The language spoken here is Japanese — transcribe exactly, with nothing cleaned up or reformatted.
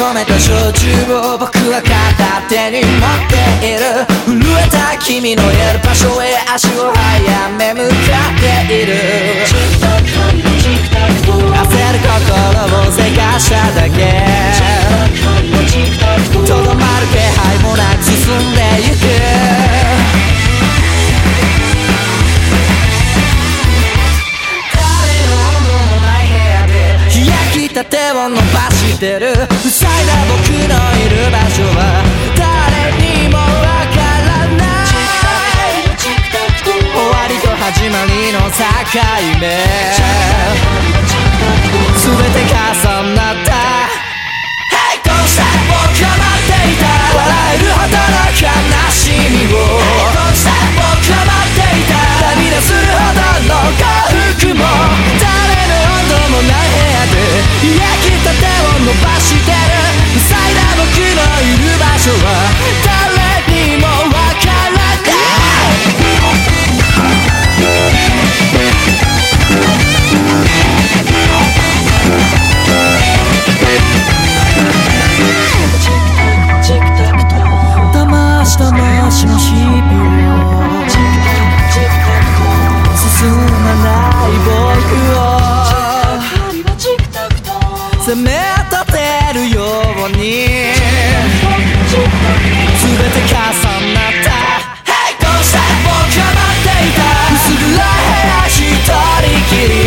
込めた焼酎を僕は片手に持っている。震えた君のいる場所へ足を早め向かっている。焦る心をせかしただけ、とどまる気配もなく進んでゆく。手を伸ばしてる。塞いだ僕のいる場所は誰にもわからない。終わりと始まりの境目、全て重なった。Hey こうして僕は待っていた。笑えるほどの悲しみを。Hey こうして僕は待っていた。涙するほどの幸福も。誰の温度もない部屋で焼きたてを伸ばしてる。塞いだ僕のいる場所は誰にもわからない。騙し騙しの日々を進まない僕を責め立てるように全て重なった。Hey こうして僕は待っていた。薄暗い部屋一人きり